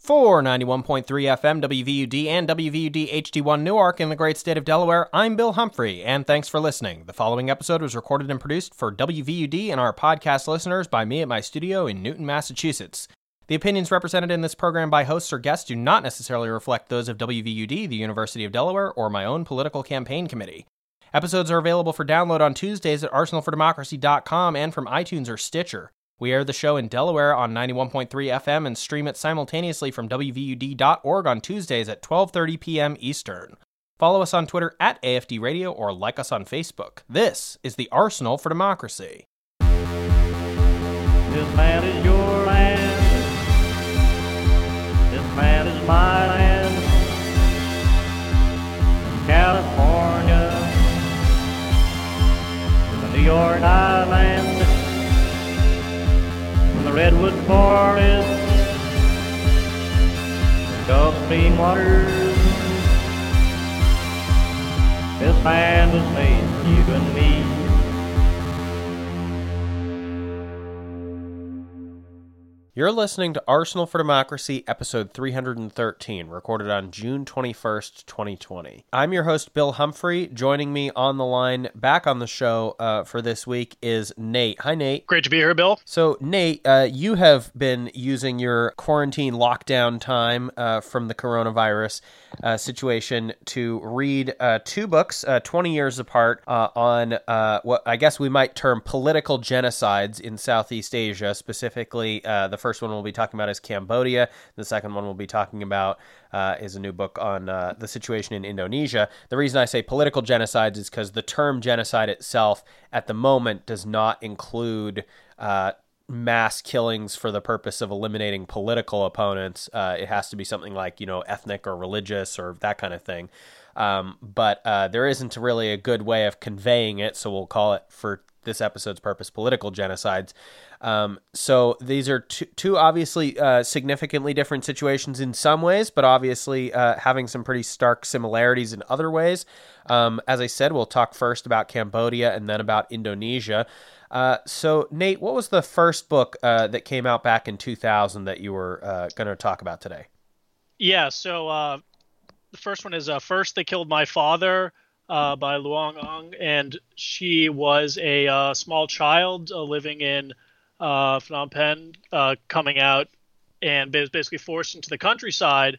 For 91.3 FM WVUD and WVUD HD1 Newark in the great state of Delaware, I'm Bill Humphrey, and thanks for listening. The following episode was recorded and produced for WVUD and our podcast listeners by me at my studio in Newton, Massachusetts. The opinions represented in this program by hosts or guests do not necessarily reflect those of WVUD, the University of Delaware, or my own political campaign committee. Episodes are available for download on Tuesdays at arsenalfordemocracy.com and from iTunes or Stitcher. We air the show in Delaware on 91.3 FM and stream it simultaneously from WVUD.org on Tuesdays at 12:30 p.m. Eastern. Follow us on Twitter at AFD Radio or like us on Facebook. This is the Arsenal for Democracy. This land is your land. This land is my land. California, the New York Island, the Redwood Forest, the Gulf Stream waters. This land was made for you and me. You're listening to Arsenal for Democracy, episode 313, recorded on June 21st, 2020. I'm your host, Bill Humphrey. Joining me on the line, back on the show for this week, is Nate. Hi, Nate. Great to be here, Bill. So, Nate, you have been using your quarantine lockdown time from the coronavirus situation to read two books, 20 years apart, on what I guess we might term political genocides in Southeast Asia. Specifically, the first one we'll be talking about is Cambodia. The second one we'll be talking about is a new book on the situation in Indonesia. The reason I say political genocides is because the term genocide itself at the moment does not include mass killings for the purpose of eliminating political opponents. It has to be something like, ethnic or religious or that kind of thing. But there isn't really a good way of conveying it, so we'll call it, for this episode's purpose, political genocides. So these are two obviously significantly different situations in some ways, but obviously having some pretty stark similarities in other ways. As I said, we'll talk first about Cambodia and then about Indonesia. So, Nate, what was the first book that came out back in 2000 that you were going to talk about today? Yeah, so the first one is First They Killed My Father by Luong Ong, and she was a small child living in Phnom Penh, coming out and basically forced into the countryside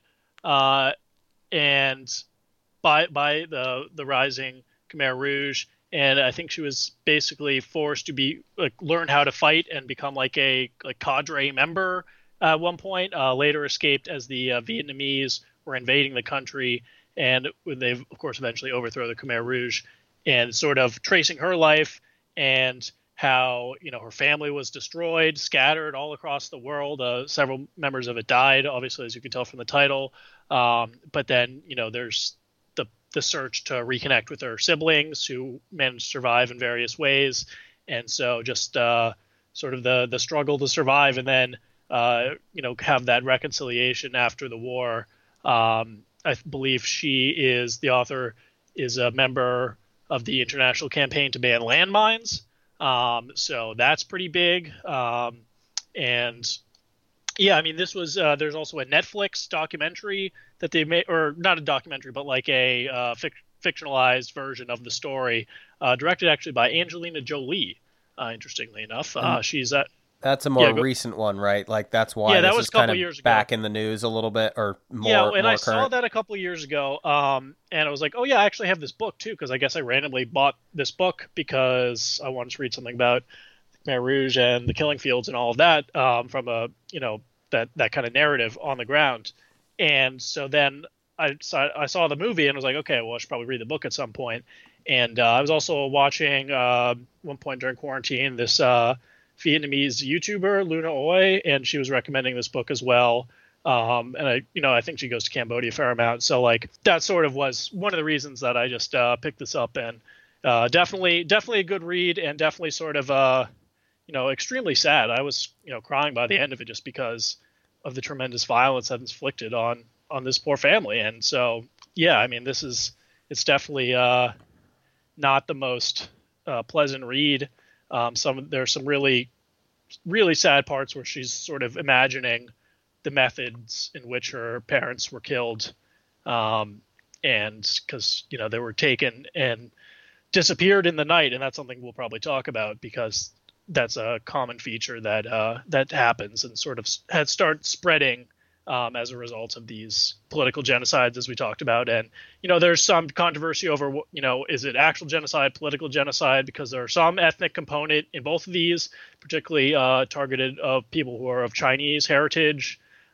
and by the rising Khmer Rouge. And I think she was basically forced to learn how to fight and become like a cadre member at one point. Later escaped as the Vietnamese were invading the country, and they of course eventually overthrow the Khmer Rouge. And sort of tracing her life and how her family was destroyed, scattered all across the world. Several members of it died, obviously, as you can tell from the title. But then there's the search to reconnect with her siblings who managed to survive in various ways. And so just sort of the struggle to survive and then, have that reconciliation after the war. I believe the author is a member of the International Campaign to Ban Landmines. So that's pretty big. And yeah, I mean, this was, there's also a Netflix documentary that they made, or not a documentary, but like a fictionalized version of the story, directed actually by Angelina Jolie, interestingly enough. That's a more recent one, right? Like, that's why that this was is a couple kind of years ago. Back in the news a little bit, or more. Yeah, and more I saw that a couple of years ago, and I was like, oh yeah, I actually have this book too, because I guess I randomly bought this book because I wanted to read something about Khmer Rouge and the killing fields and all of that, from a that kind of narrative on the ground. And so then I saw the movie and was like, okay, well, I should probably read the book at some point. And I was also watching one point during quarantine this Vietnamese YouTuber, Luna Oi, and she was recommending this book as well. And I think she goes to Cambodia a fair amount. So like that sort of was one of the reasons that I just picked this up, and definitely a good read, and definitely sort of extremely sad. I was crying by the end of it just because of the tremendous violence that's inflicted on this poor family. And so yeah, I mean, it's definitely not the most pleasant read. There's some really, really sad parts where she's sort of imagining the methods in which her parents were killed, and because they were taken and disappeared in the night, and that's something we'll probably talk about because that's a common feature that happens and sort of had started spreading as a result of these political genocides, as we talked about. And there's some controversy over is it actual genocide, political genocide, because there are some ethnic component in both of these, particularly targeted of people who are of Chinese heritage,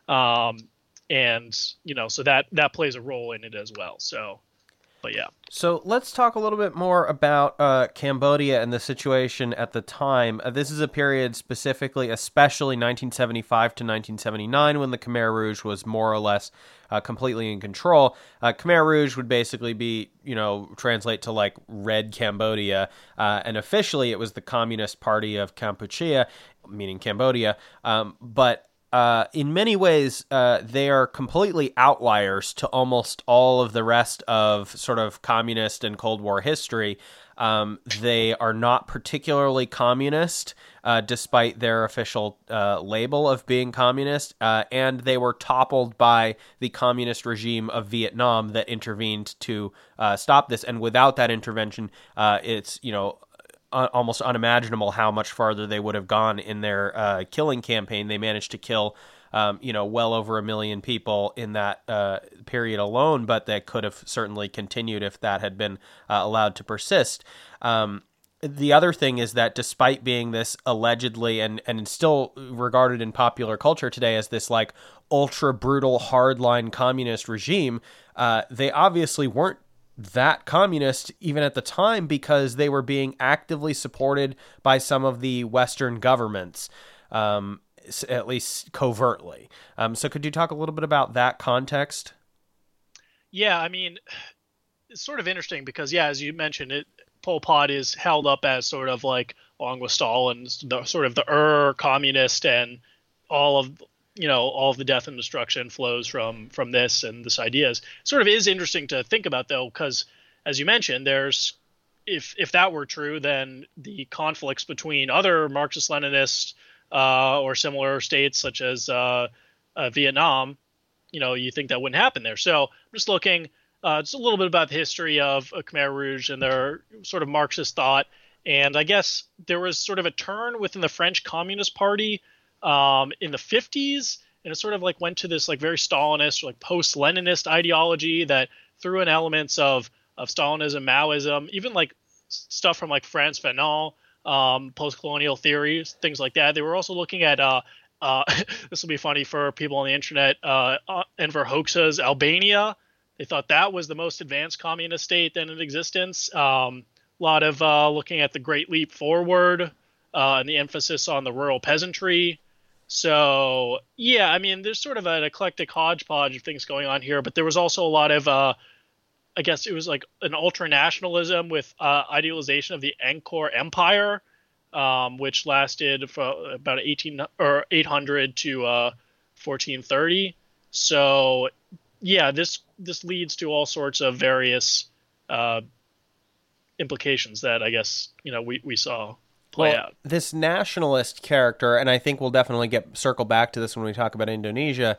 and so that plays a role in it as well. So. But yeah. So let's talk a little bit more about Cambodia and the situation at the time. This is a period specifically, especially 1975 to 1979, when the Khmer Rouge was more or less completely in control. Khmer Rouge would basically be, translate to like Red Cambodia, and officially it was the Communist Party of Kampuchea, meaning Cambodia, but in many ways, they are completely outliers to almost all of the rest of sort of communist and Cold War history. They are not particularly communist, despite their official label of being communist, and they were toppled by the communist regime of Vietnam that intervened to stop this. And without that intervention, it's, almost unimaginable how much farther they would have gone in their killing campaign. They managed to kill, well over 1 million people in that period alone, but that could have certainly continued if that had been allowed to persist. The other thing is that despite being this allegedly and still regarded in popular culture today as this like ultra brutal hardline communist regime, they obviously weren't that communist even at the time, because they were being actively supported by some of the Western governments, at least covertly. So could you talk a little bit about that context? Yeah, I mean, it's sort of interesting because, as you mentioned, Pol Pot is held up as sort of like, along with Stalin, the communist, and all of the death and destruction flows from this, and this idea sort of is interesting to think about, though, because as you mentioned, there's if that were true, then the conflicts between other Marxist-Leninists or similar states such as Vietnam, you think that wouldn't happen there. So I'm just looking just a little bit about the history of Khmer Rouge and their sort of Marxist thought, and I guess there was sort of a turn within the French Communist Party in the 50s, and it sort of like went to this like very Stalinist or like post-Leninist ideology that threw in elements of Stalinism, Maoism, even like stuff from like Frantz Fanon, post-colonial theories, things like that. They were also looking at this will be funny for people on the internet, Enver Hoxha's Albania. They thought that was the most advanced communist state then in existence. A lot of looking at the Great Leap Forward and the emphasis on the rural peasantry. So, yeah, I mean, there's sort of an eclectic hodgepodge of things going on here, but there was also a lot of, I guess it was like an ultranationalism with idealization of the Angkor Empire, which lasted for about 800 to 1430. So, yeah, this leads to all sorts of various implications that I guess, we saw play out. This nationalist character, and I think we'll definitely circle back to this when we talk about Indonesia,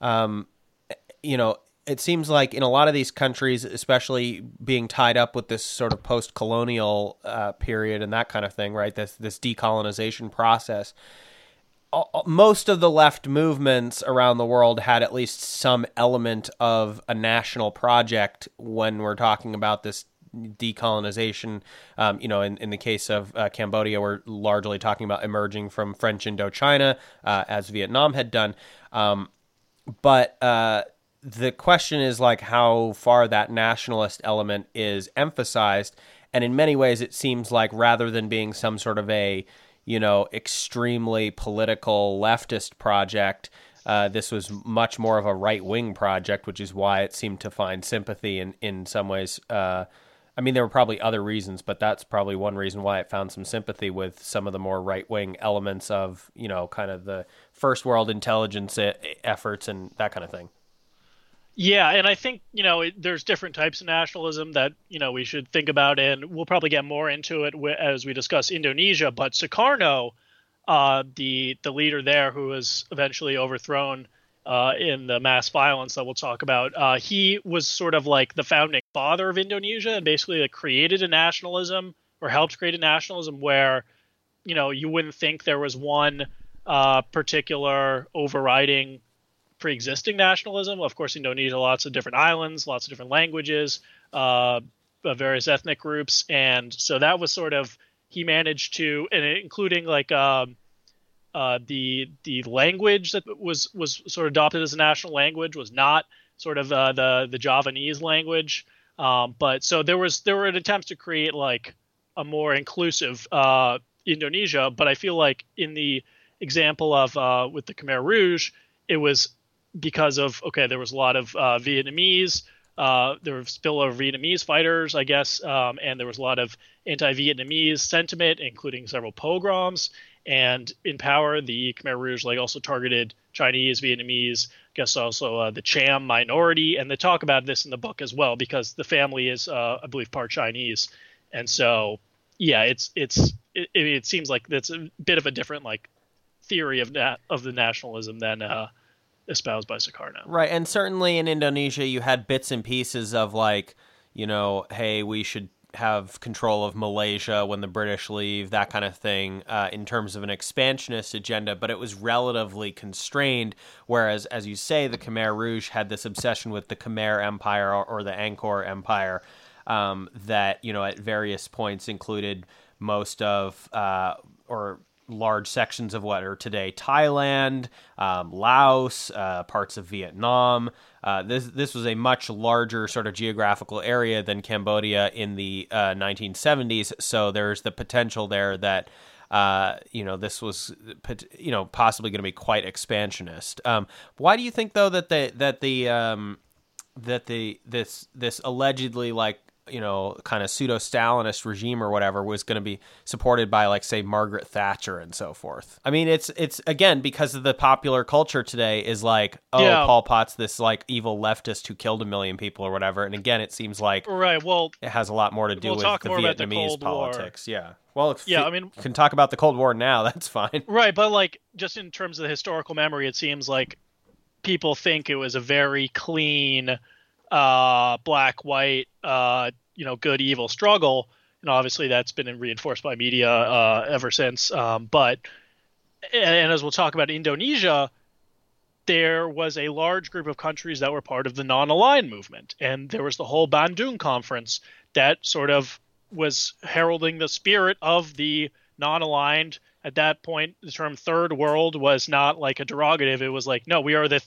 it seems like in a lot of these countries, especially being tied up with this sort of post-colonial period and that kind of thing, right? This decolonization process, most of the left movements around the world had at least some element of a national project when we're talking about this decolonization. In the case of Cambodia, we're largely talking about emerging from French Indochina, as Vietnam had done. But the question is like how far that nationalist element is emphasized. And in many ways, it seems like rather than being some sort of a, extremely political leftist project, this was much more of a right-wing project, which is why it seemed to find sympathy in some ways. I mean, there were probably other reasons, but that's probably one reason why it found some sympathy with some of the more right-wing elements of, kind of the first world intelligence efforts and that kind of thing. Yeah, and I think, there's different types of nationalism that, we should think about, and we'll probably get more into it as we discuss Indonesia. But Sukarno, the leader there who was eventually overthrown in the mass violence that we'll talk about. He was sort of like the founding father of Indonesia and basically created a nationalism or helped create a nationalism where, you wouldn't think there was one particular overriding pre-existing nationalism. Of course, Indonesia, lots of different islands, lots of different languages, various ethnic groups. And so that was sort of, he managed to, and including like the language that was sort of adopted as a national language was not sort of the Javanese language. But so there were attempts to create like a more inclusive Indonesia. But I feel like in the example of with the Khmer Rouge, it was because of, there was a lot of Vietnamese, there were still Vietnamese fighters, I guess, and there was a lot of anti-Vietnamese sentiment, including several pogroms. And in power, the Khmer Rouge also targeted Chinese, Vietnamese, I guess also the Cham minority. And they talk about this in the book as well, because the family is, I believe, part Chinese. And so, yeah, it seems like that's a bit of a different theory of the nationalism than espoused by Sukarno. Right, and certainly in Indonesia, you had bits and pieces of hey, we should have control of Malaysia when the British leave, that kind of thing, in terms of an expansionist agenda, but it was relatively constrained, whereas, as you say, the Khmer Rouge had this obsession with the Khmer Empire or the Angkor Empire that, at various points included most of, or large sections of what are today Thailand, Laos, parts of Vietnam. This was a much larger sort of geographical area than Cambodia in the 1970s. So there's the potential there that this was possibly going to be quite expansionist. Why do you think though that this allegedly kind of pseudo-Stalinist regime or whatever was going to be supported by say Margaret Thatcher and so forth? I mean, it's again because of the popular culture today is Pol Pot's this evil leftist who killed 1 million people or whatever, and again it seems like right. Well, it has a lot more to do with the Vietnamese politics. War. Yeah. Well, I mean, you can talk about the Cold War now. That's fine. Right, but just in terms of the historical memory, it seems like people think it was a very clean, black, white, good, evil struggle. And obviously that's been reinforced by media ever since. But as we'll talk about Indonesia, there was a large group of countries that were part of the non-aligned movement. And there was the whole Bandung conference that sort of was heralding the spirit of the non-aligned. At that point, the term third world was not a derogative. It was no, we are the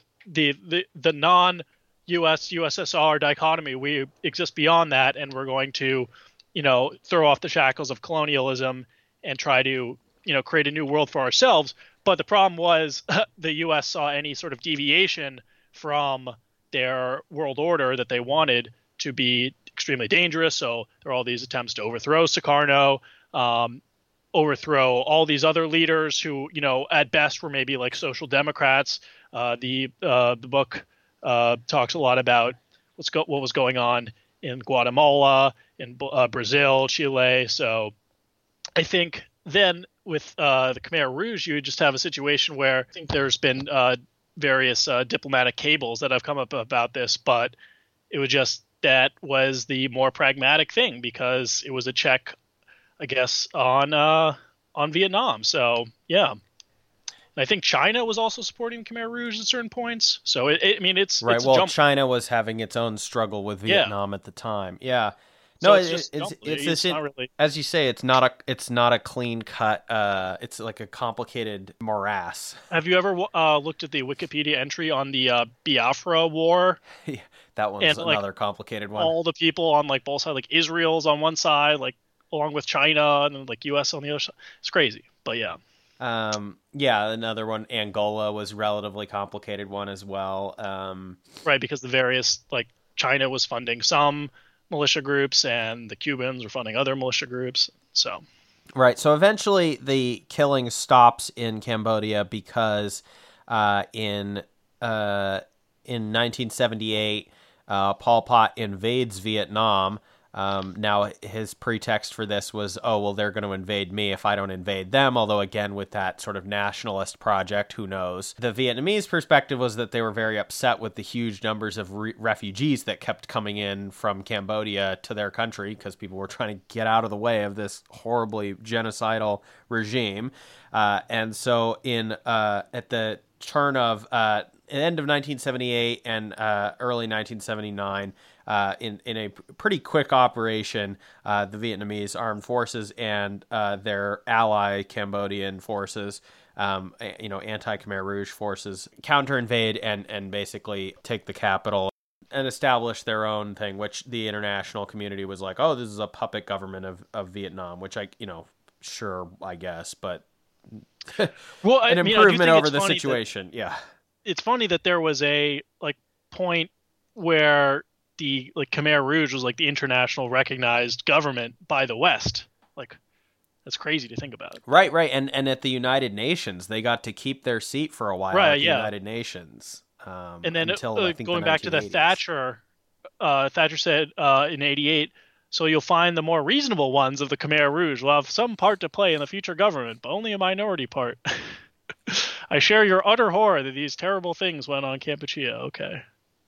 non-US, USSR dichotomy. We exist beyond that, and we're going to, throw off the shackles of colonialism and try to, create a new world for ourselves. But the problem was the U.S. saw any sort of deviation from their world order that they wanted to be extremely dangerous. So there are all these attempts to overthrow Sukarno, overthrow all these other leaders who, at best were maybe social democrats. The book talks a lot about what was going on in Guatemala, in Brazil, Chile. So I think then with the Khmer Rouge, you just have a situation where I think there's been various diplomatic cables that have come up about this, but it was just that was the more pragmatic thing because it was a check, I guess, on Vietnam. So yeah. I think China was also supporting Khmer Rouge at certain points. So it's right. It's well, China was having its own struggle with Vietnam at the time. Yeah. No, it's not really, as you say, it's not a clean cut. It's like a complicated morass. Have you ever looked at the Wikipedia entry on the Biafra War? Yeah, that one's another complicated one. All the people on both sides, Israel's on one side, along with China, and then US on the other side. It's crazy, but yeah. Another one, Angola, was a relatively complicated one as well. Right, because the various China was funding some militia groups and the Cubans were funding other militia groups. So right, so eventually the killing stops in Cambodia because in 1978 Pol Pot invades Vietnam. Now, his pretext for this was, oh, well, they're going to invade me if I don't invade them. Although, again, with that sort of nationalist project, who knows? The Vietnamese perspective was that they were very upset with the huge numbers of refugees that kept coming in from Cambodia to their country because people were trying to get out of the way of this horribly genocidal regime. And so at the turn of end of 1978 and early 1979, in a pretty quick operation, the Vietnamese armed forces and their ally Cambodian forces, anti-Khmer Rouge forces, counter-invade and basically take the capital and establish their own thing, which the international community was like, oh, this is a puppet government of Vietnam, which sure, I guess, but well, an improvement over the situation. Yeah. It's funny that there was a point where the Khmer Rouge was the international recognized government by the West. That's crazy to think about. Right. And at the United Nations, they got to keep their seat for a while at the United Nations. And then until, I think, going back to the Thatcher said in 88, so you'll find the more reasonable ones of the Khmer Rouge will have some part to play in the future government, but only a minority part. I share your utter horror that these terrible things went on Kampuchea. Okay.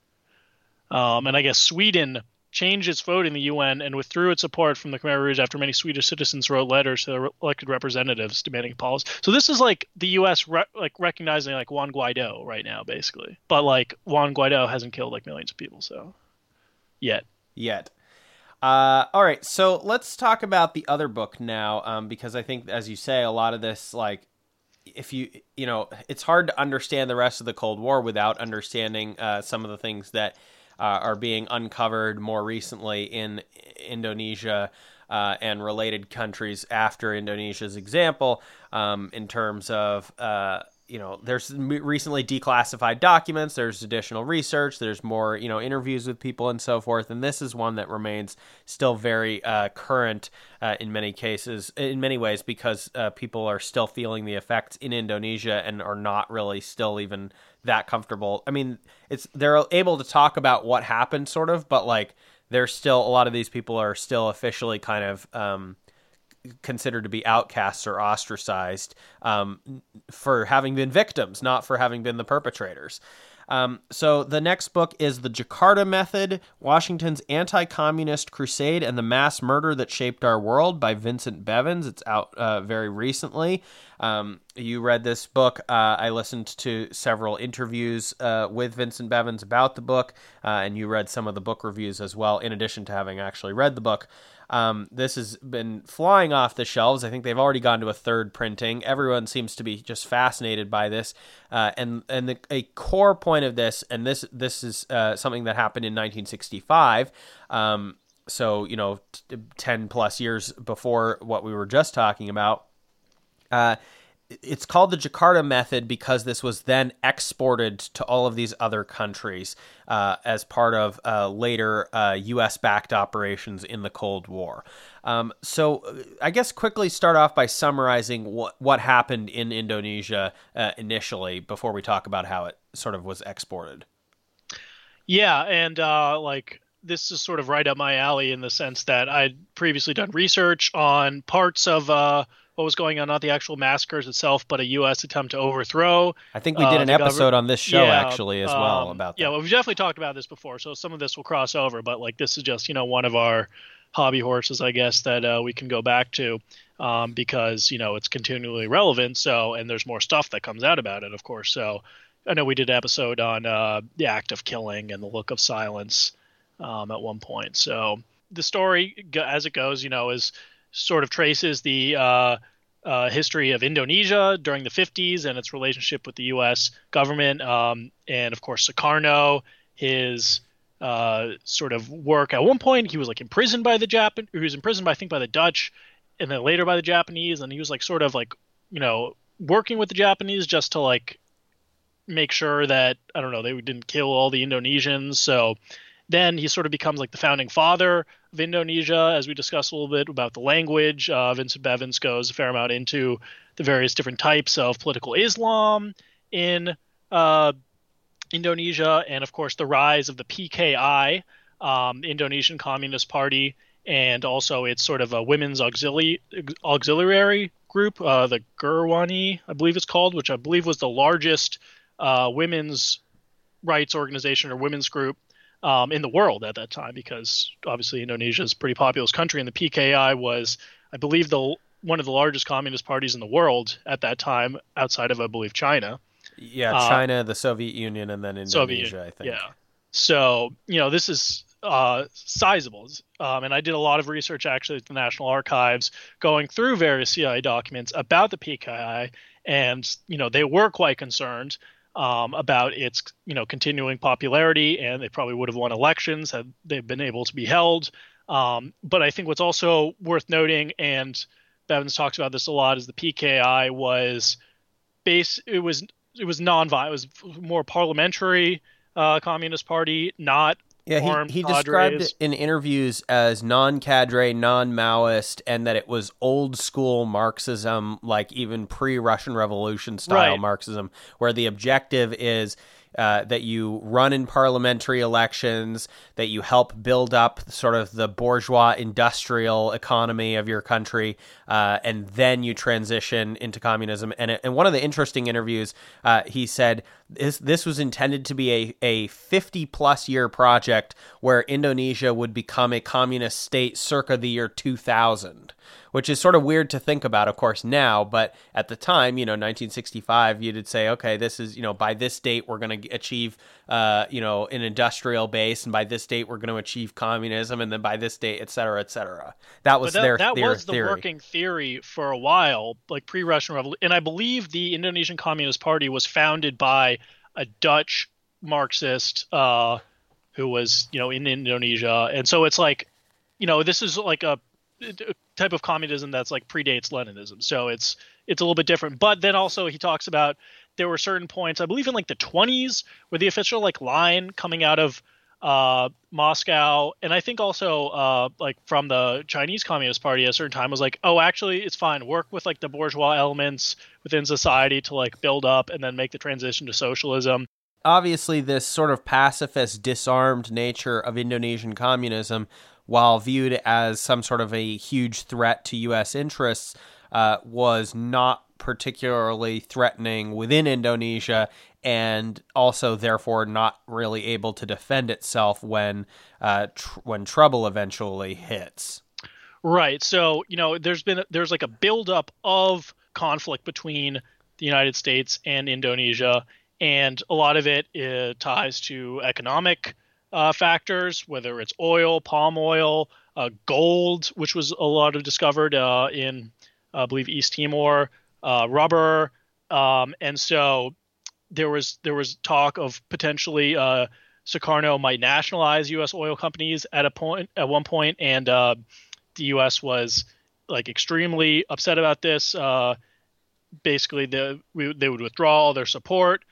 And I guess Sweden changed its vote in the UN and withdrew its support from the Khmer Rouge after many Swedish citizens wrote letters to their elected representatives demanding policy. So this is the U.S. recognizing Juan Guaido right now, basically. But Juan Guaido hasn't killed millions of people, so yet. All right, so let's talk about the other book now, because I think, as you say, a lot of this, if it's hard to understand the rest of the Cold War without understanding some of the things that are being uncovered more recently in Indonesia and related countries after Indonesia's example, in terms of, there's recently declassified documents, there's additional research, there's more, interviews with people and so forth. And this is one that remains still very current in many cases, in many ways, because people are still feeling the effects in Indonesia and are not really still even that comfortable. I mean, they're able to talk about what happened sort of, but there's still, a lot of these people are still officially kind of considered to be outcasts or ostracized for having been victims, not for having been the perpetrators. So the next book is The Jakarta Method, Washington's Anti-Communist Crusade and the Mass Murder That Shaped Our World by Vincent Bevins. It's out very recently. You read this book. I listened to several interviews with Vincent Bevins about the book, and you read some of the book reviews as well, in addition to having actually read the book. This has been flying off the shelves. I think they've already gone to a third printing. Everyone seems to be just fascinated by this. And a core point of this, and this is something that happened in 1965. So, 10 plus years before what we were just talking about. It's called the Jakarta Method because this was then exported to all of these other countries as part of later U.S.-backed operations in the Cold War. So I guess quickly start off by summarizing what happened in Indonesia initially before we talk about how it sort of was exported. Yeah, and this is sort of right up my alley in the sense that I'd previously done research on parts of what was going on, not the actual massacres itself, but a U.S. attempt to overthrow. I think we did an episode on this show actually as well about that. Yeah, well, we've definitely talked about this before, so some of this will cross over, but this is just, one of our hobby horses, I guess, that we can go back to because, it's continually relevant. So, and there's more stuff that comes out about it, of course. So I know we did an episode on the act of killing and the look of silence at one point. So the story, as it goes, is sort of traces the history of Indonesia during the 50s and its relationship with the U.S. government. And, of course, Sukarno, his sort of work. At one point, he was imprisoned by the Japan. He was imprisoned, I think, by the Dutch, and then later by the Japanese. And he was working with the Japanese just to make sure that, I don't know, they didn't kill all the Indonesians. So then he sort of becomes the founding father of Indonesia, as we discussed a little bit about the language. Vincent Bevins goes a fair amount into the various different types of political Islam in Indonesia, and of course the rise of the PKI, Indonesian Communist Party, and also it's sort of a women's auxiliary group, the Gurwani, I believe it's called, which I believe was the largest women's rights organization or women's group in the world at that time, because obviously Indonesia is a pretty populous country, and the PKI was, I believe, one of the largest communist parties in the world at that time, outside of, I believe, China. Yeah, China, the Soviet Union, and then Indonesia, I think. Yeah. So, this is sizable. And I did a lot of research actually at the National Archives going through various CIA documents about the PKI, and, they were quite concerned about its, continuing popularity, and they probably would have won elections had they been able to be held. But I think what's also worth noting, and Bevins talks about this a lot, is the PKI was it was non-violent. It was more parliamentary communist party, not armed he cadres. described it in interviews as non-cadre, non-Maoist, and that it was old-school Marxism, like even pre-Russian Revolution style Marxism, where the objective is that you run in parliamentary elections, that you help build up sort of the bourgeois industrial economy of your country, and then you transition into communism. And in one of the interesting interviews, he said this was intended to be a 50-plus year project where Indonesia would become a communist state circa the year 2000. Which is sort of weird to think about, of course, now. But at the time, 1965, you'd say, okay, this is, by this date, we're going to achieve, an industrial base. And by this date, we're going to achieve communism. And then by this date, et cetera, et cetera. That was their theory. That was the working theory for a while, like pre-Russian Revolution. And I believe the Indonesian Communist Party was founded by a Dutch Marxist who was, in Indonesia. And so it's like, this is like a type of communism that's like predates Leninism, so it's a little bit different. But then also he talks about there were certain points, I believe in like the 20s, where the official like line coming out of Moscow, and I think also like from the Chinese Communist Party at a certain time, was like, oh, actually it's fine, work with like the bourgeois elements within society to like build up and then make the transition to socialism. Obviously, this sort of pacifist, disarmed nature of Indonesian communism, while viewed as some sort of a huge threat to U.S. interests, was not particularly threatening within Indonesia, and also therefore not really able to defend itself when trouble eventually hits. Right. So, there's like a buildup of conflict between the United States and Indonesia, and a lot of it ties to economic factors, whether it's oil, palm oil, gold, which was a lot of discovered in, I believe, East Timor, rubber, and so there was talk of potentially Sukarno might nationalize U.S. oil companies at one point, and the U.S. was like extremely upset about this. Basically, they would withdraw all their support,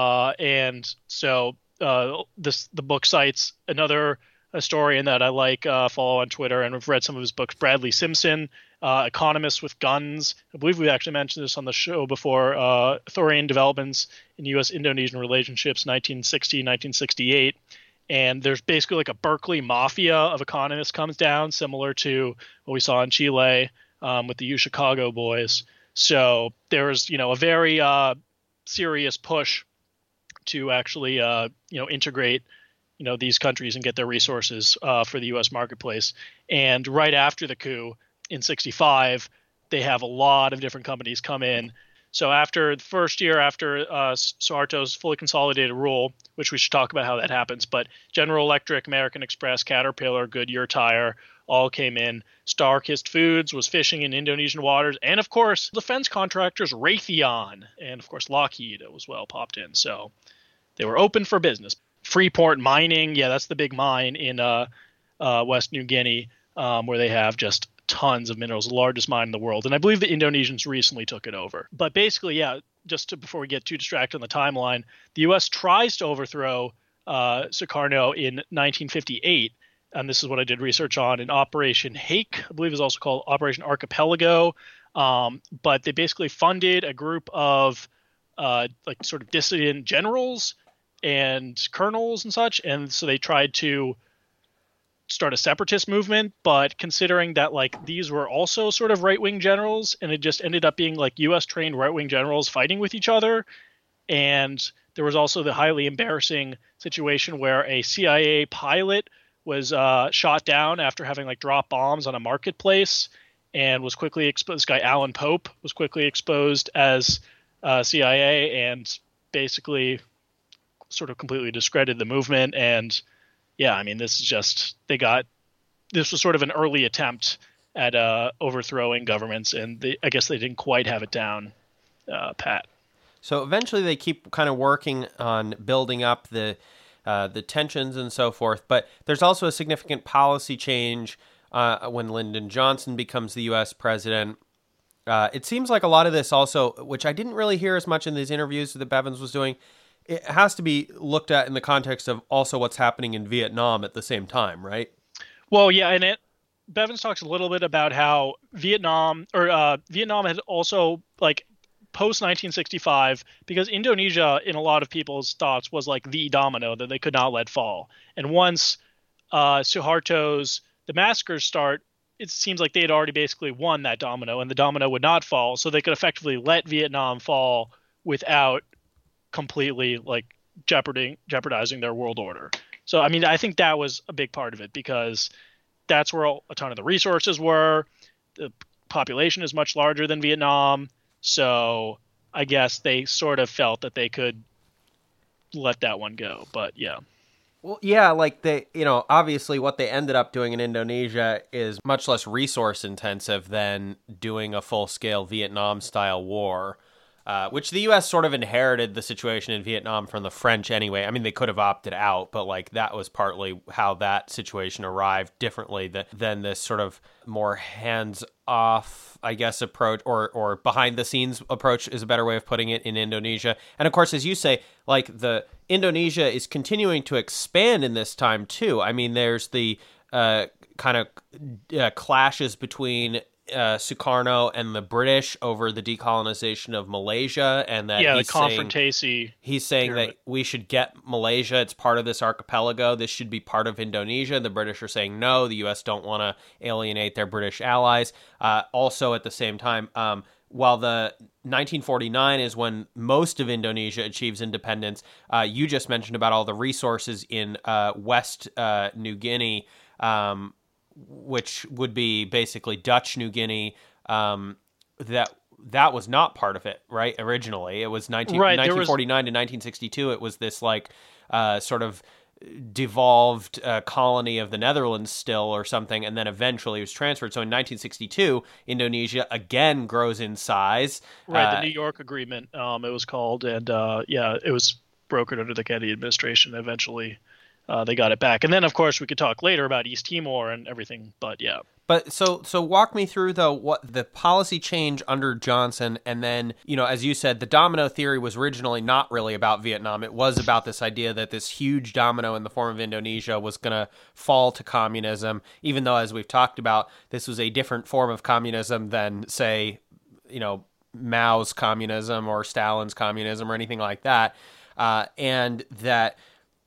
and so. The book cites another historian that I like, follow on Twitter, and have read some of his books, Bradley Simpson, Economist with Guns. I believe we actually mentioned this on the show before, Thorian Developments in U.S.-Indonesian Relationships, 1960-1968. And there's basically like a Berkeley mafia of economists comes down, similar to what we saw in Chile with the UChicago boys. So there was, a very serious push to actually, integrate, these countries and get their resources for the U.S. marketplace. And right after the coup in 1965, they have a lot of different companies come in. So after the first year after Suharto's fully consolidated rule, which we should talk about how that happens, but General Electric, American Express, Caterpillar, Goodyear Tire all came in. Starkist Foods was fishing in Indonesian waters. And, of course, defense contractors Raytheon and, of course, Lockheed as well popped in. So they were open for business. Freeport Mining, yeah, that's the big mine in West New Guinea, where they have just tons of minerals, the largest mine in the world. And I believe the Indonesians recently took it over. But basically, yeah, before we get too distracted on the timeline, the U.S. tries to overthrow Sukarno in 1958. And this is what I did research on in Operation Hake, I believe is also called Operation Archipelago. But they basically funded a group of sort of dissident generals and colonels and such. And so they tried to start a separatist movement, but considering that like these were also sort of right-wing generals, and it just ended up being like US trained right-wing generals fighting with each other. And there was also the highly embarrassing situation where a CIA pilot was shot down after having like dropped bombs on a marketplace, and was quickly exposed. This guy Alan Pope was quickly exposed as CIA, and basically sort of completely discredited the movement. And yeah, I mean, this was sort of an early attempt at overthrowing governments, and I guess they didn't quite have it down pat. So eventually they keep kind of working on building up the tensions and so forth. But there's also a significant policy change when Lyndon Johnson becomes the U.S. president. It seems like a lot of this also, which I didn't really hear as much in these interviews that Bevins was doing, it has to be looked at in the context of also what's happening in Vietnam at the same time, right? Well, yeah, and Bevins talks a little bit about how Vietnam had also like post 1965, because Indonesia, in a lot of people's thoughts, was like the domino that they could not let fall. And once Suharto's the massacres start, it seems like they had already basically won that domino, and the domino would not fall, so they could effectively let Vietnam fall without completely like jeopardizing their world order. So I mean, I think that was a big part of it, because that's where a ton of the resources were. The population is much larger than Vietnam, so I guess they sort of felt that they could let that one go. But yeah. Well, yeah, like they, obviously what they ended up doing in Indonesia is much less resource intensive than doing a full-scale Vietnam-style war, which the U.S. sort of inherited the situation in Vietnam from the French anyway. I mean, they could have opted out, but like that was partly how that situation arrived differently than this sort of more hands-off, I guess, approach, or behind-the-scenes approach is a better way of putting it, in Indonesia. And of course, as you say, like the Indonesia is continuing to expand in this time too. I mean, there's the kind of clashes between Sukarno and the British over the decolonization of Malaysia, and that he's saying that we should get Malaysia. It's part of this archipelago. This should be part of Indonesia. The British are saying no. The U.S. don't want to alienate their British allies. Also, at the same time, while the 1949 is when most of Indonesia achieves independence, you just mentioned about all the resources in West New Guinea, which would be basically Dutch New Guinea. That was not part of it, right? Originally, it was 1949 to 1962. It was this like sort of devolved colony of the Netherlands still, or something, and then eventually it was transferred. So in 1962, Indonesia again grows in size. Right, the New York Agreement, it was called, and it was brokered under the Kennedy administration. Eventually, they got it back, and then of course we could talk later about East Timor and everything. But yeah. But so walk me through, though, what the policy change under Johnson, and then, as you said, the domino theory was originally not really about Vietnam. It was about this idea that this huge domino in the form of Indonesia was going to fall to communism, even though, as we've talked about, this was a different form of communism than, say, Mao's communism or Stalin's communism or anything like that, and that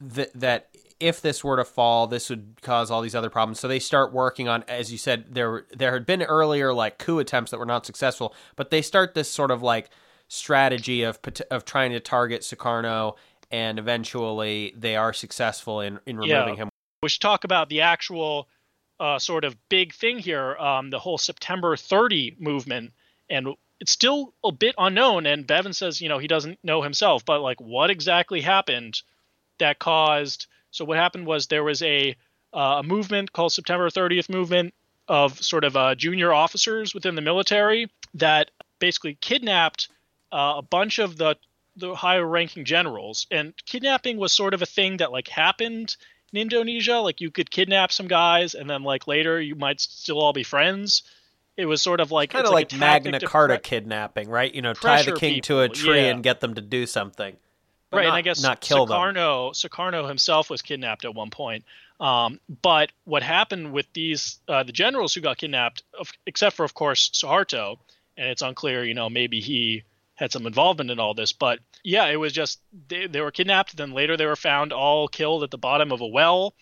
if this were to fall, this would cause all these other problems. So they start working on, as you said, there had been earlier like coup attempts that were not successful, but they start this sort of like strategy of trying to target Sukarno, and eventually they are successful in removing him. We should talk about the actual sort of big thing here, the whole September 30 movement, and it's still a bit unknown. And Bevin says, he doesn't know himself, but like what exactly happened that caused. So what happened was there was a movement called September 30th movement of sort of junior officers within the military that basically kidnapped a bunch of the higher ranking generals. And kidnapping was sort of a thing that like happened in Indonesia. Like you could kidnap some guys and then like later you might still all be friends. It was sort of like kind of like Magna Carta kidnapping, right? Tie the king to a tree and get them to do something. Right, and I guess Sukarno himself was kidnapped at one point. But what happened with these the generals who got kidnapped, except for, of course, Suharto, and it's unclear, maybe he had some involvement in all this. But yeah, it was just they were kidnapped. Then later they were found all killed at the bottom of a well.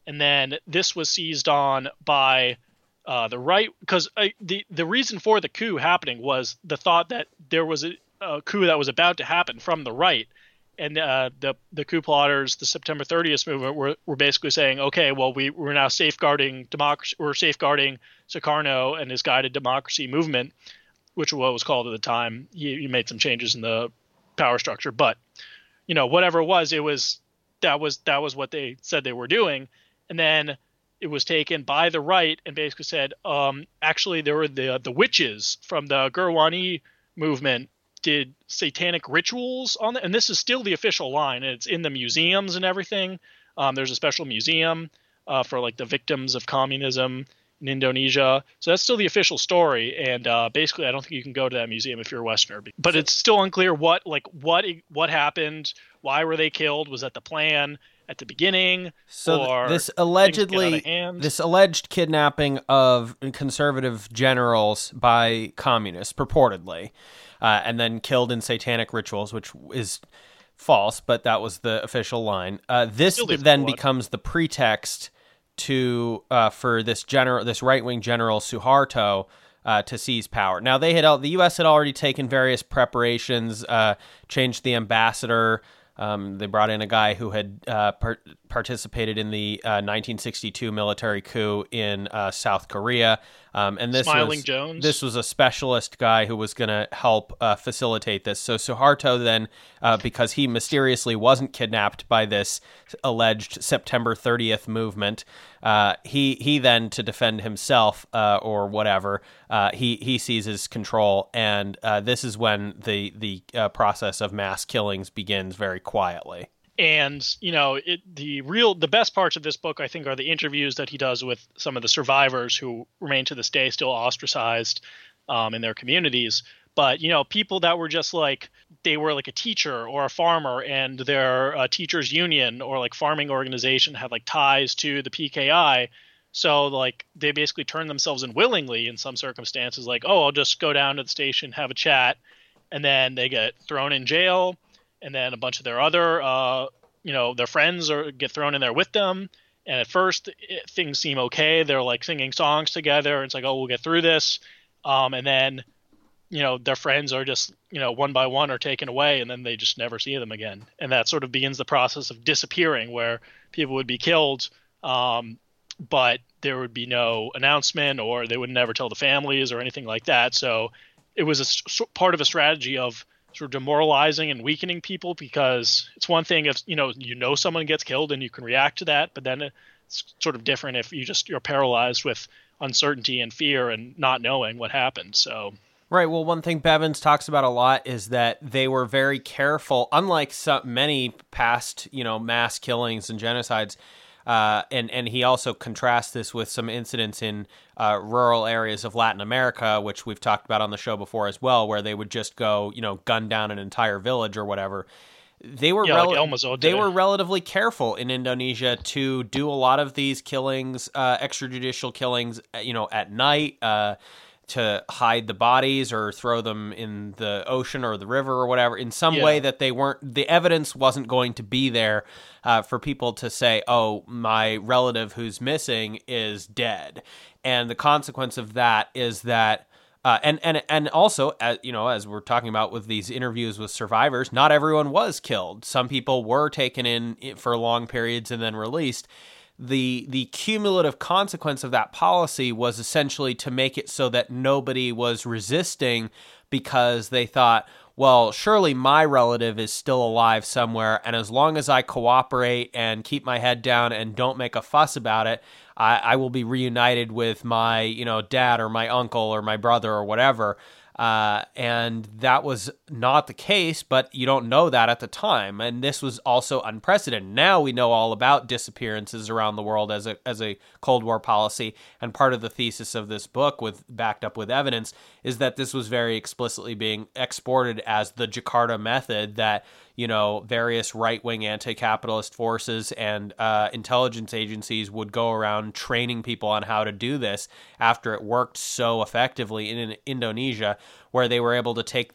and then this was seized on by the right, because the reason for the coup happening was the thought that there was a coup that was about to happen from the right, and the coup plotters, the September 30th movement, were basically saying, okay, well, we're now safeguarding democracy, we're safeguarding Sukarno and his guided democracy movement, which was what was called at the time. He made some changes in the power structure, but whatever it was that was what they said they were doing, and then it was taken by the right and basically said, actually, there were the witches from the Gurwani movement did satanic rituals on it, and this is still the official line, and it's in the museums and everything. There's a special museum for like the victims of communism in Indonesia, so that's still the official story. And basically, I don't think you can go to that museum if you're a Westerner. But it's still unclear what happened, why were they killed, was that the plan at the beginning? So this alleged kidnapping of conservative generals by communists, purportedly, and then killed in satanic rituals, which is false, but that was the official line. This then becomes the pretext for this right-wing general Suharto to seize power. Now the U.S. had already taken various preparations, changed the ambassador. They brought in a guy who had participated in the 1962 military coup in South Korea. And this was a specialist guy who was going to help facilitate this. So Suharto then, because he mysteriously wasn't kidnapped by this alleged September 30th movement, he then, to defend himself or whatever, he seizes control, and this is when the process of mass killings begins very quietly. And the best parts of this book, I think, are the interviews that he does with some of the survivors who remain to this day still ostracized in their communities. But people that were just like, they were like a teacher or a farmer, and their teachers union or like farming organization had like ties to the PKI. So like they basically turned themselves in willingly in some circumstances, like, oh, I'll just go down to the station, have a chat, and then they get thrown in jail. And then a bunch of their other, their friends get thrown in there with them. And at first, things seem okay. They're like singing songs together. It's like, oh, we'll get through this. And then, their friends are just, one by one are taken away, and then they just never see them again. And that sort of begins the process of disappearing, where people would be killed, but there would be no announcement, or they would never tell the families or anything like that. So it was part of a strategy of sort of demoralizing and weakening people, because it's one thing if someone gets killed and you can react to that, but then it's sort of different if you're paralyzed with uncertainty and fear and not knowing what happened. So right. Well, one thing Bevins talks about a lot is that they were very careful, unlike many past mass killings and genocides. And he also contrasts this with some incidents in rural areas of Latin America, which we've talked about on the show before as well, where they would just go, gun down an entire village or whatever. They were were relatively careful in Indonesia to do a lot of these killings, extrajudicial killings, at night, to hide the bodies or throw them in the ocean or the river or whatever, in some way that the evidence wasn't going to be there for people to say, oh, my relative who's missing is dead. And the consequence of that is that, and also, as we're talking about with these interviews with survivors, not everyone was killed. Some people were taken in for long periods and then released. The cumulative consequence of that policy was essentially to make it so that nobody was resisting, because they thought, well, surely my relative is still alive somewhere, and as long as I cooperate and keep my head down and don't make a fuss about it, I will be reunited with my dad or my uncle or my brother or whatever. And that was not the case, but you don't know that at the time. And this was also unprecedented. Now we know all about disappearances around the world as a Cold War policy. And part of the thesis of this book, backed up with evidence, is that this was very explicitly being exported as the Jakarta method, that various right-wing anti-capitalist forces and intelligence agencies would go around training people on how to do this after it worked so effectively in Indonesia, where they were able to take this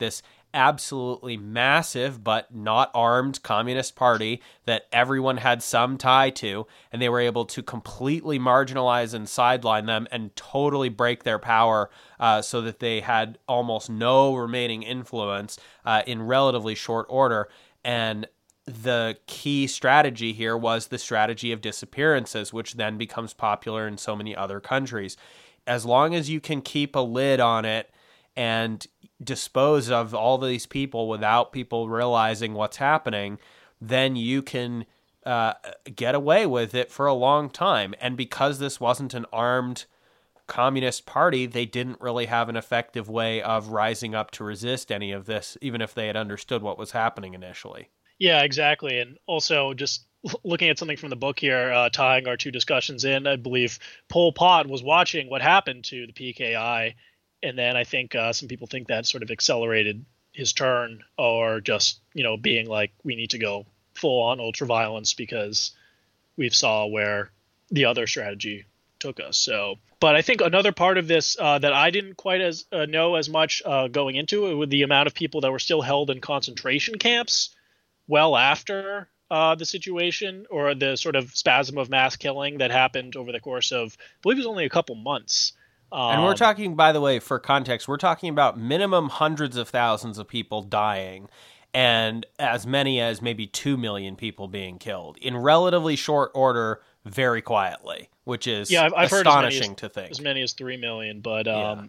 absolutely massive but not armed communist party that everyone had some tie to, and they were able to completely marginalize and sideline them and totally break their power so that they had almost no remaining influence in relatively short order. And the key strategy here was the strategy of disappearances, which then becomes popular in so many other countries. As long as you can keep a lid on it and dispose of all these people without people realizing what's happening, then you can get away with it for a long time. And because this wasn't an armed communist party, they didn't really have an effective way of rising up to resist any of this, even if they had understood what was happening initially. Yeah, exactly. And also just looking at something from the book here, tying our two discussions in, I believe Pol Pot was watching what happened to the PKI. And then I think some people think that sort of accelerated his turn, or just, being like, we need to go full on ultra violence because we've saw where the other strategy took us. So, but I think another part of this that I didn't quite know as much going into it, with the amount of people that were still held in concentration camps well after the situation, or the sort of spasm of mass killing that happened over the course of, I believe it was only a couple months. And we're talking, by the way, for context, we're talking about minimum hundreds of thousands of people dying and as many as maybe 2 million people being killed in relatively short order, very quietly, which is I've astonishing heard to think. As many as 3 million, but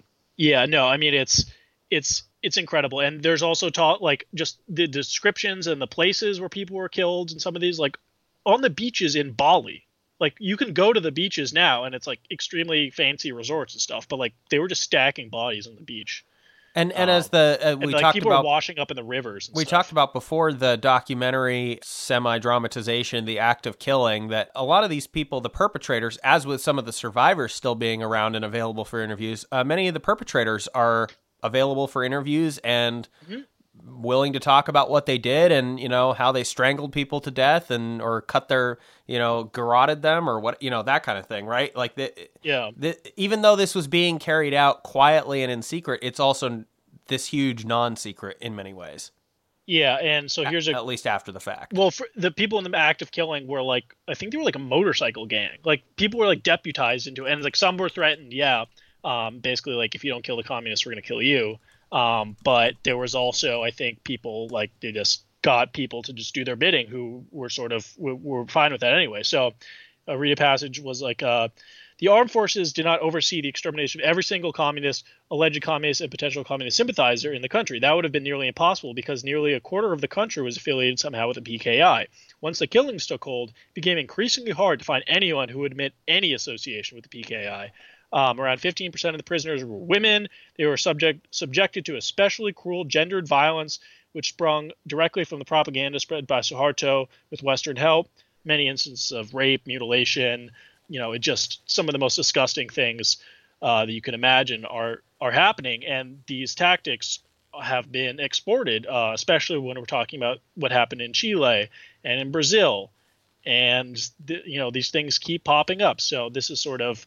I mean, it's incredible. And there's also just the descriptions and the places where people were killed, and some of these, like on the beaches in Bali. Like, you can go to the beaches now and it's like extremely fancy resorts and stuff, but like they were just stacking bodies on the beach. And as we talked people about, were washing up in the rivers. And we stuff. talked about before, the documentary semi-dramatization, The Act of Killing, that a lot of these people, the perpetrators, as with some of the survivors still being around and available for interviews, many of the perpetrators are available for interviews and willing to talk about what they did, and how they strangled people to death, and or cut their garroted them, or what, that kind of thing, right? Like even though this was being carried out quietly and in secret, it's also this huge non-secret in many ways. Yeah, and so here's at least after the fact. Well, for the people in the act of killing were like, I think they were like a motorcycle gang. Like, people were like deputized into it, and like some were threatened. Yeah, basically like, if you don't kill the communists, we're gonna kill you. But there was also, I think, people like, they just got people to just do their bidding who were were fine with that anyway. So read a passage was like, the armed forces did not oversee the extermination of every single communist, alleged communist, and potential communist sympathizer in the country. That would have been nearly impossible because nearly a quarter of the country was affiliated somehow with the PKI. Once the killings took hold, it became increasingly hard to find anyone who would admit any association with the PKI. Around 15% of the prisoners were women. They were subjected to especially cruel gendered violence, which sprung directly from the propaganda spread by Suharto with Western help. Many instances of rape, mutilation, it just, some of the most disgusting things that you can imagine are happening. And these tactics have been exported, especially when we're talking about what happened in Chile and in Brazil. And, these things keep popping up. So this is sort of,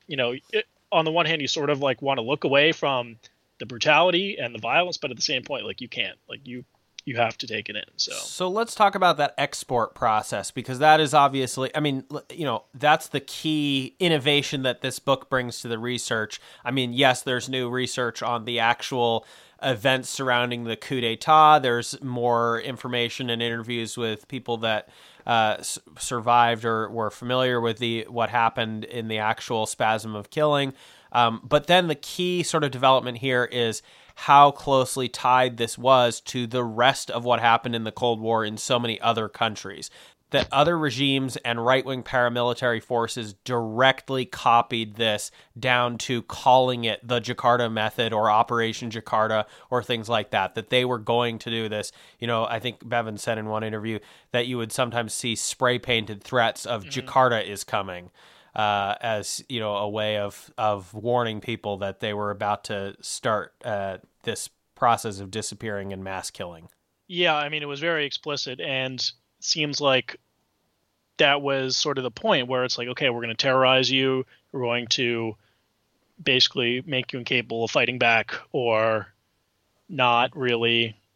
on the one hand, you sort of like want to look away from the brutality and the violence, but at the same point, like, you can't, like, you have to take it in. So let's talk about that export process, because that is obviously, I mean, that's the key innovation that this book brings to the research. I mean, yes, there's new research on the actual events surrounding the coup d'etat. There's more information and interviews with people that survived or were familiar with what happened in the actual spasm of killing. But then the key sort of development here is how closely tied this was to the rest of what happened in the Cold War in so many other countries. That other regimes and right-wing paramilitary forces directly copied this down to calling it the Jakarta method or Operation Jakarta or things like that, that they were going to do this. I think Bevan said in one interview that you would sometimes see spray-painted threats of Jakarta is coming. As a way of warning people that they were about to start this process of disappearing and mass killing. Yeah, I mean, it was very explicit, and seems like that was sort of the point where it's like, okay, we're going to terrorize you, we're going to basically make you incapable of fighting back, or not really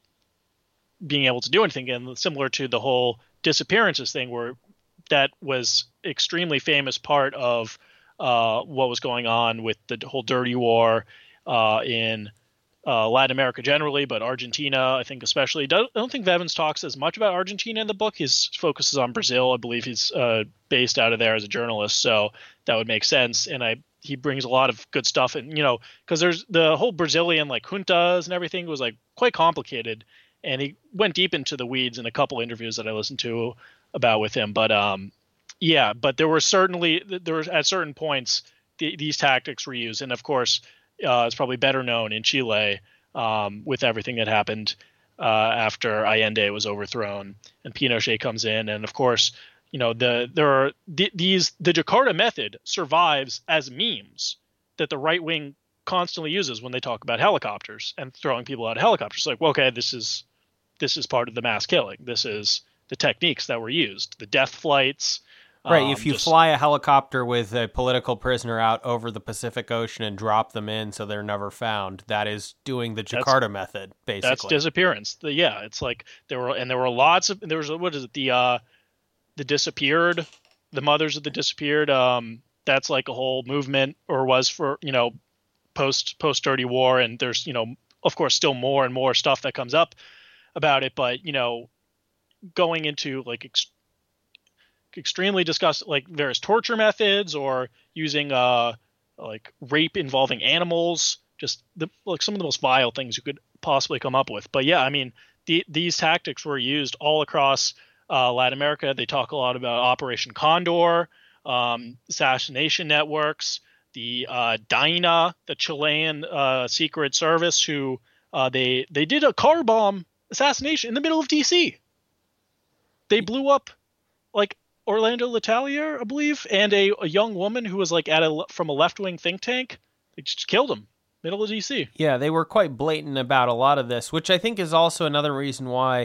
being able to do anything. And similar to the whole disappearances thing, where that was extremely famous part of what was going on with the whole dirty war in Latin America generally, but Argentina, I think especially. I don't think Evans talks as much about Argentina in the book. His focus is on Brazil. I believe he's based out of there as a journalist, so that would make sense. And he brings a lot of good stuff, and because there's the whole Brazilian like juntas and everything was like quite complicated, and he went deep into the weeds in a couple interviews that I listened to about with him. But but there were at certain points these tactics were used, and of course. It's probably better known in Chile with everything that happened after Allende was overthrown and Pinochet comes in, and of course, the Jakarta method survives as memes that the right wing constantly uses when they talk about helicopters and throwing people out of helicopters. Like, well, okay, this is part of the mass killing. This is the techniques that were used, the death flights. Right, if you fly a helicopter with a political prisoner out over the Pacific Ocean and drop them in so they're never found, that is doing the Jakarta method, basically. That's disappearance. It's like there were lots of, there was, what is it, the disappeared, the mothers of the disappeared, that's like a whole movement, or was for, post Dirty War, and there's, of course, still more and more stuff that comes up about it, but, going into like extremely discussed like various torture methods, or using like rape involving animals, just some of the most vile things you could possibly come up with. But yeah, I mean, these tactics were used all across Latin America. They talk a lot about Operation Condor, assassination networks, the DINA, the Chilean secret service, who they did a car bomb assassination in the middle of DC. They blew up like Orlando Letelier, I believe, and a young woman who was like from a left-wing think tank. They just killed him, middle of DC. Yeah, they were quite blatant about a lot of this, which I think is also another reason why,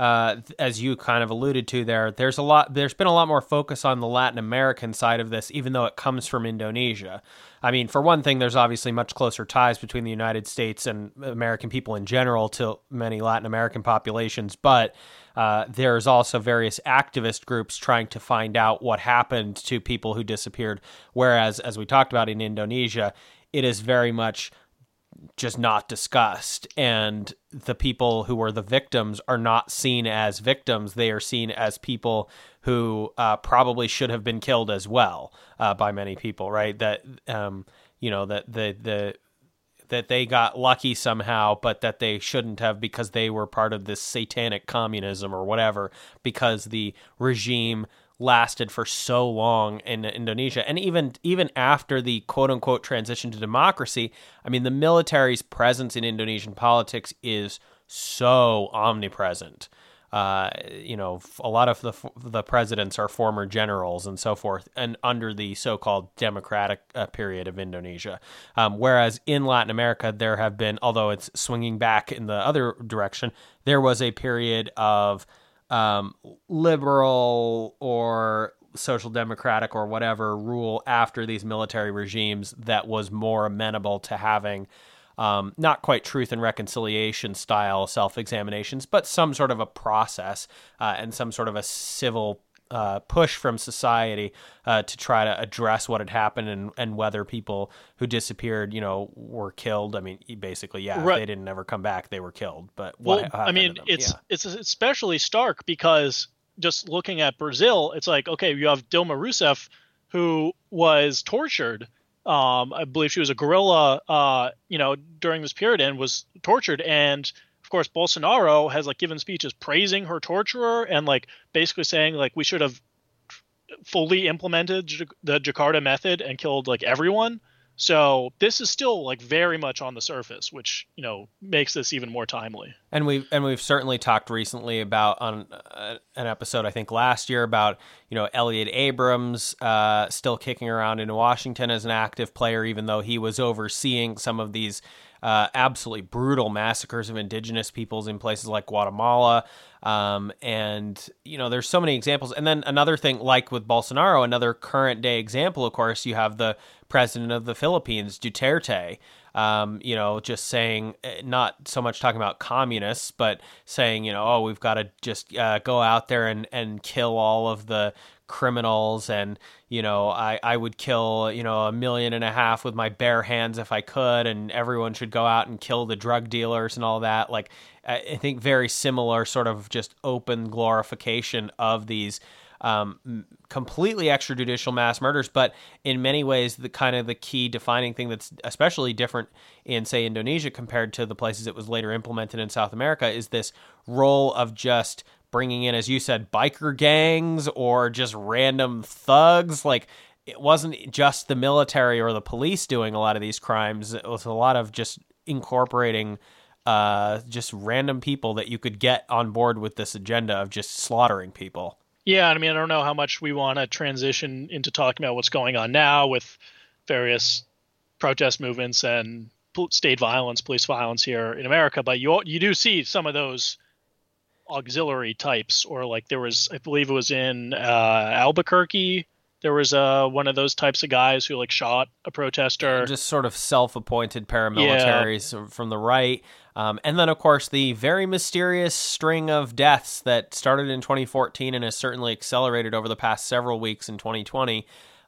as you kind of alluded to there, there's been a lot more focus on the Latin American side of this, even though it comes from Indonesia. I mean, for one thing, there's obviously much closer ties between the United States and American people in general to many Latin American populations, but there's also various activist groups trying to find out what happened to people who disappeared, whereas, as we talked about in Indonesia, it is very much just not discussed, and the people who were the victims are not seen as victims. They are seen as people who probably should have been killed as well by many people, right? That that they got lucky somehow, but that they shouldn't have, because they were part of this satanic communism or whatever, because the regime lasted for so long in Indonesia. And even after the quote-unquote transition to democracy, I mean, the military's presence in Indonesian politics is so omnipresent. A lot of the presidents are former generals and so forth, and under the so-called democratic period of Indonesia. Whereas in Latin America, there have been, although it's swinging back in the other direction, there was a period of liberal or social democratic or whatever rule after these military regimes that was more amenable to having not quite truth and reconciliation style self-examinations, but some sort of a process and some sort of a civil push from society to try to address what had happened and whether people who disappeared, were killed. I mean, basically, yeah, right. If they didn't ever come back, they were killed. But it's especially stark because just looking at Brazil, it's like, okay, you have Dilma Rousseff, who was tortured. I believe she was a guerrilla, during this period and was tortured. And of course, Bolsonaro has given speeches praising her torturer and basically saying we should have fully implemented the Jakarta method and killed everyone. So this is still very much on the surface, which makes this even more timely. And we've certainly talked recently about on an episode I think last year about Elliot Abrams still kicking around in Washington as an active player, even though he was overseeing some of these absolutely brutal massacres of indigenous peoples in places like Guatemala. There's so many examples. And then another thing, like with Bolsonaro, another current day example, of course, you have the president of the Philippines, Duterte, Just saying, not so much talking about communists, but saying, oh, we've got to just go out there and kill all of the criminals, and I would kill 1.5 million with my bare hands if I could, and everyone should go out and kill the drug dealers and all that. Like, I think very similar sort of just open glorification of these completely extrajudicial mass murders, but in many ways the key defining thing that's especially different in, say, Indonesia compared to the places it was later implemented in South America is this role of just bringing in, as you said, biker gangs or just random thugs. Like, it wasn't just the military or the police doing a lot of these crimes. It was a lot of just incorporating just random people that you could get on board with this agenda of just slaughtering people. Yeah, I mean, I don't know how much we want to transition into talking about what's going on now with various protest movements and state violence, police violence here in America, but you do see some of those auxiliary types, or like there was, I believe it was in Albuquerque, there was one of those types of guys who like shot a protester. Just sort of self-appointed paramilitaries from the right. And then, of course, the very mysterious string of deaths that started in 2014 and has certainly accelerated over the past several weeks in 2020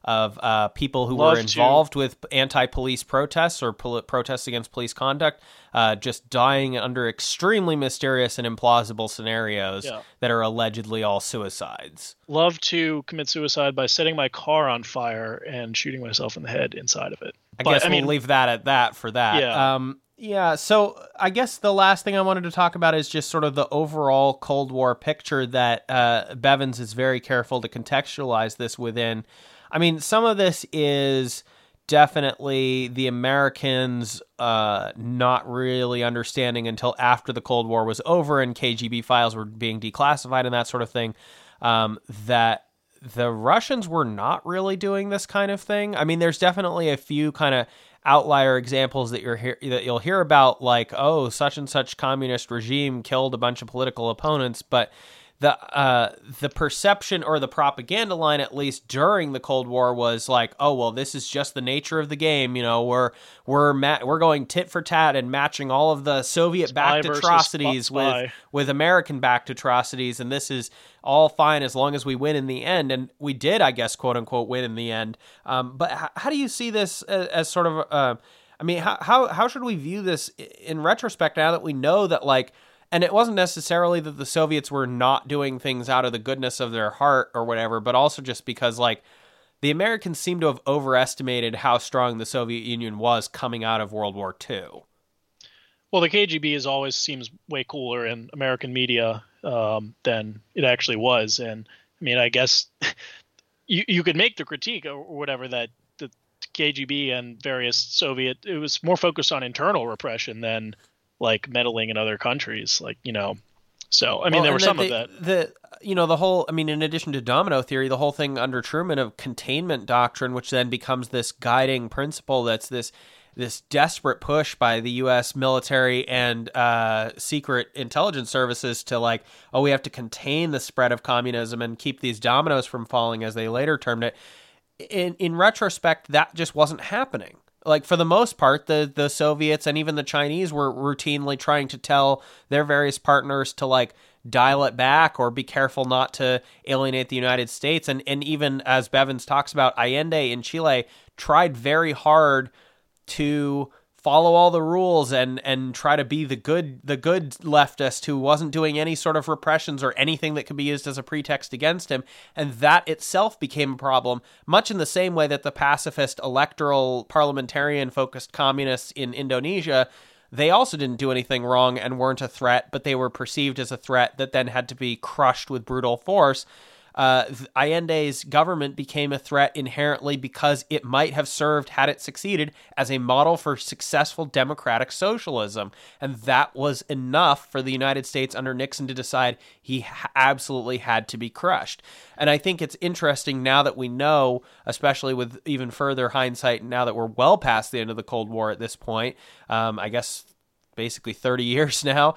of people who were involved with anti-police protests or protests against police conduct, just dying under extremely mysterious and implausible scenarios that are allegedly all suicides. Love to commit suicide by setting my car on fire and shooting myself in the head inside of it. I guess we'll leave that at that for that. Yeah. So I guess the last thing I wanted to talk about is just sort of the overall Cold War picture that Bevins is very careful to contextualize this within. I mean, some of this is definitely the Americans not really understanding until after the Cold War was over and KGB files were being declassified and that sort of thing, that the Russians were not really doing this kind of thing. I mean, there's definitely a few kind of outlier examples that you'll hear about, like, oh, such and such communist regime killed a bunch of political opponents, but the perception or the propaganda line, at least during the Cold War, was like, oh, well, this is just the nature of the game. We're going tit for tat and matching all of the Soviet-backed atrocities with American-backed atrocities, and this is all fine as long as we win in the end. And we did, I guess, quote unquote, win in the end. But how do you see this as sort of? I mean, how should we view this in retrospect now that we know that, like? And it wasn't necessarily that the Soviets were not doing things out of the goodness of their heart or whatever, but also just because, like, the Americans seem to have overestimated how strong the Soviet Union was coming out of World War II. Well, the KGB always seems way cooler in American media than it actually was. And, I mean, I guess you could make the critique or whatever that the KGB and various Soviet, it was more focused on internal repression than like meddling in other countries, like, so, I mean, there was some of that. The whole, I mean, in addition to domino theory, the whole thing under Truman of containment doctrine, which then becomes this guiding principle that's this desperate push by the U.S. military and secret intelligence services to, like, oh, we have to contain the spread of communism and keep these dominoes from falling, as they later termed it. In retrospect, that just wasn't happening. Like, for the most part, the Soviets and even the Chinese were routinely trying to tell their various partners to, like, dial it back or be careful not to alienate the United States. And even, as Bevins talks about, Allende in Chile tried very hard to follow all the rules and try to be the good leftist who wasn't doing any sort of repressions or anything that could be used as a pretext against him. And that itself became a problem, much in the same way that the pacifist electoral parliamentarian-focused communists in Indonesia, they also didn't do anything wrong and weren't a threat, but they were perceived as a threat that then had to be crushed with brutal force. Allende's government became a threat inherently because it might have served, had it succeeded, as a model for successful democratic socialism. And that was enough for the United States under Nixon to decide he absolutely had to be crushed. And I think it's interesting now that we know, especially with even further hindsight, now that we're well past the end of the Cold War at this point, I guess basically 30 years now,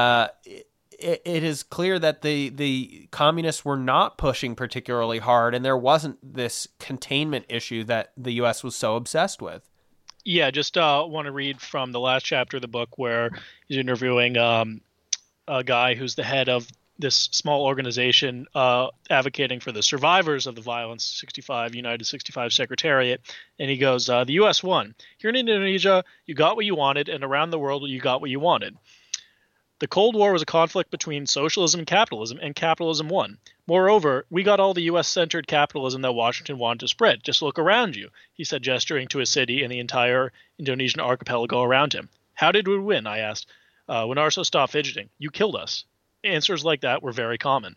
it is clear that the communists were not pushing particularly hard, and there wasn't this containment issue that the U.S. was so obsessed with. Yeah, just want to read from the last chapter of the book where he's interviewing a guy who's the head of this small organization advocating for the survivors of the violence, 65 United 65 Secretariat, and he goes, "The U.S. won. Here in Indonesia, you got what you wanted, and around the world, you got what you wanted. The Cold War was a conflict between socialism and capitalism won. Moreover, we got all the US-centered capitalism that Washington wanted to spread. Just look around you," he said, gesturing to a city and the entire Indonesian archipelago around him. "How did we win?" I asked. When Arso stopped fidgeting. "You killed us." Answers like that were very common.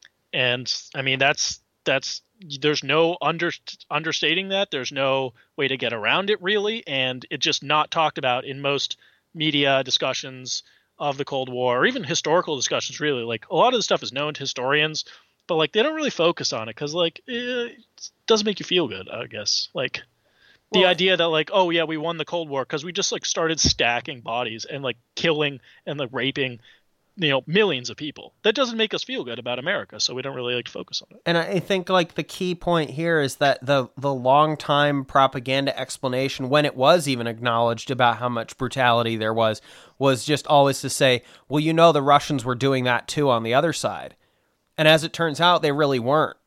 And I mean, that's there's no understating that. There's no way to get around it, really. And it's just not talked about in most media discussions of the Cold War, or even historical discussions, really. Like, a lot of the stuff is known to historians, but like they don't really focus on it because like it doesn't make you feel good, I guess. Like the idea that like, oh yeah, we won the Cold War because we just like started stacking bodies and like killing and like raping, millions of people. That doesn't make us feel good about America, so we don't really like to focus on it. And I think like the key point here is that the long time propaganda explanation, when it was even acknowledged about how much brutality there was just always to say, well, the Russians were doing that too on the other side. And as it turns out, they really weren't.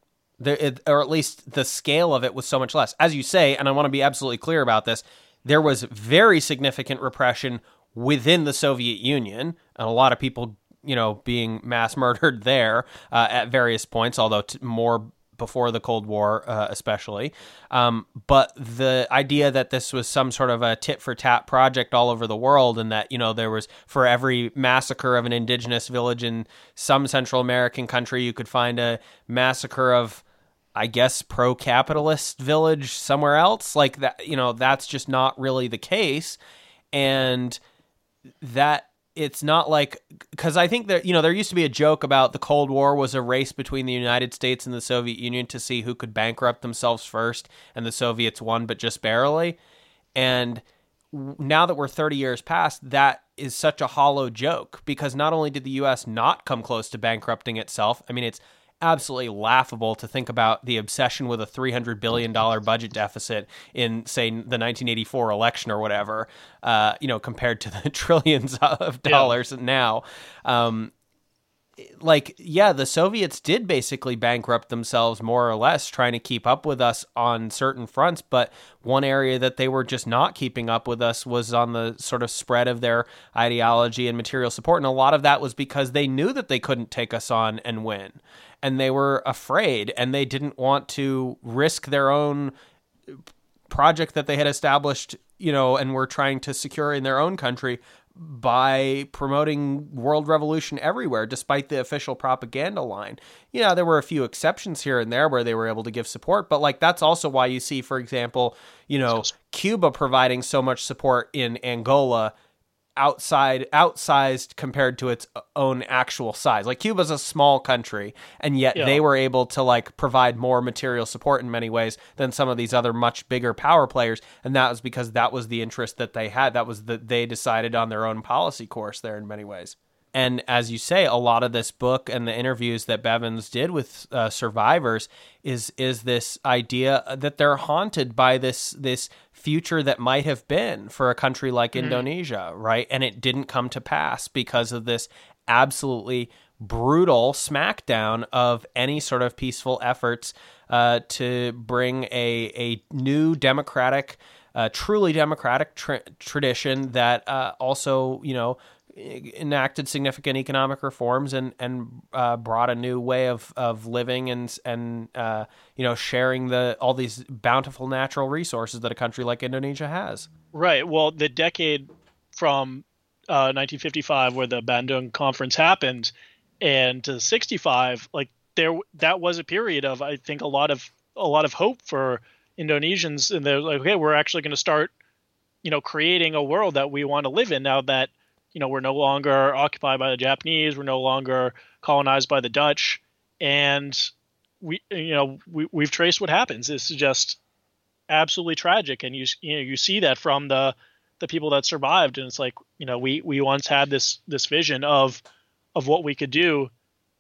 Or at least the scale of it was so much less. As you say, and I want to be absolutely clear about this, there was very significant repression within the Soviet Union, and a lot of people, being mass murdered there at various points, although more before the Cold War, especially. But the idea that this was some sort of a tit-for-tat project all over the world, and that, there was, for every massacre of an indigenous village in some Central American country, you could find a massacre of, I guess, pro-capitalist village somewhere else. Like that, that's just not really the case. And that it's not like, because I think that, there used to be a joke about the Cold War was a race between the United States and the Soviet Union to see who could bankrupt themselves first, and the Soviets won, but just barely. And now that we're 30 years past, that is such a hollow joke, because not only did the U.S. not come close to bankrupting itself, I mean, it's absolutely laughable to think about the obsession with a $300 billion budget deficit in, say, the 1984 election or whatever, compared to the trillions of dollars now. The Soviets did basically bankrupt themselves more or less trying to keep up with us on certain fronts, but one area that they were just not keeping up with us was on the sort of spread of their ideology and material support, and a lot of that was because they knew that they couldn't take us on and win, and they were afraid, and they didn't want to risk their own project that they had established, and were trying to secure in their own country by promoting world revolution everywhere, despite the official propaganda line. There were a few exceptions here and there where they were able to give support, but like that's also why you see, for example, Cuba providing so much support in Angola, outsized compared to its own actual size. Like Cuba's a small country, and yet they were able to like provide more material support in many ways than some of these other much bigger power players. And that was because that was the interest that they had. That was that they decided on their own policy course there in many ways. And as you say, a lot of this book and the interviews that Bevins did with survivors is this idea that they're haunted by this future that might have been for a country like Indonesia, right? And it didn't come to pass because of this absolutely brutal smackdown of any sort of peaceful efforts to bring a new democratic, truly democratic tradition that also, enacted significant economic reforms and brought a new way of living and sharing all these bountiful natural resources that a country like Indonesia has. Right. Well, the decade from 1955, where the Bandung Conference happened, and to 65, like that was a period of, I think, a lot of hope for Indonesians, and they're like, okay, we're actually going to start, creating a world that we want to live in now that we're no longer occupied by the Japanese, we're no longer colonized by the Dutch, and we've traced what happens. This is just absolutely tragic, and you see that from the people that survived, and it's like we once had this vision of what we could do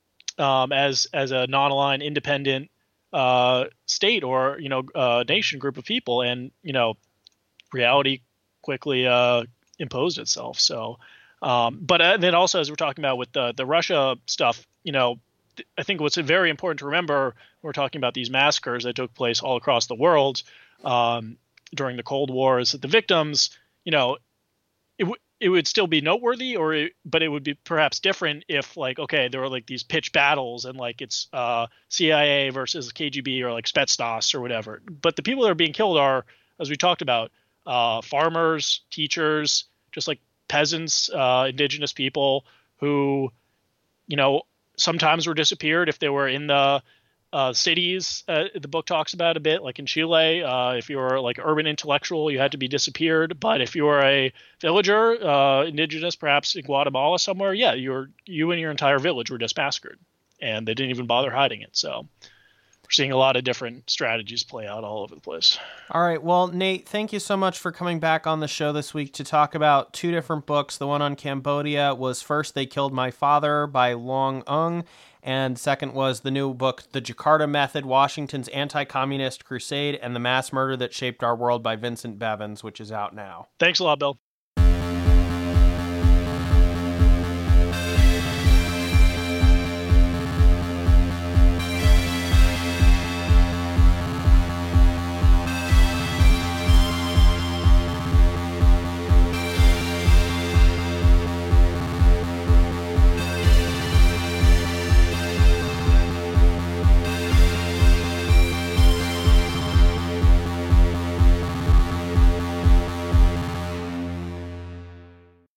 as a non-aligned, independent state or nation, group of people, and reality quickly imposed itself. So, but then also, as we're talking about with the Russia stuff, I think what's very important to remember when we're talking about these massacres that took place all across the world during the Cold War is that the victims, it would still be noteworthy, but it would be perhaps different if, like, okay, there were like these pitched battles and like it's CIA versus KGB or like Spetsnaz or whatever. But the people that are being killed are, as we talked about, farmers, teachers, just like peasants, indigenous people who, sometimes were disappeared if they were in the cities. The book talks about a bit, like in Chile, if you were like urban intellectual, you had to be disappeared. But if you were a villager, indigenous, perhaps in Guatemala somewhere, yeah, you and your entire village were just massacred, and they didn't even bother hiding it. So we're seeing a lot of different strategies play out all over the place. All right. Well, Nate, thank you so much for coming back on the show this week to talk about two different books. The one on Cambodia was First They Killed My Father by Long Ung, and second was the new book, The Jakarta Method, Washington's Anti-Communist Crusade and the Mass Murder That Shaped Our World by Vincent Bevins, which is out now. Thanks a lot, Bill.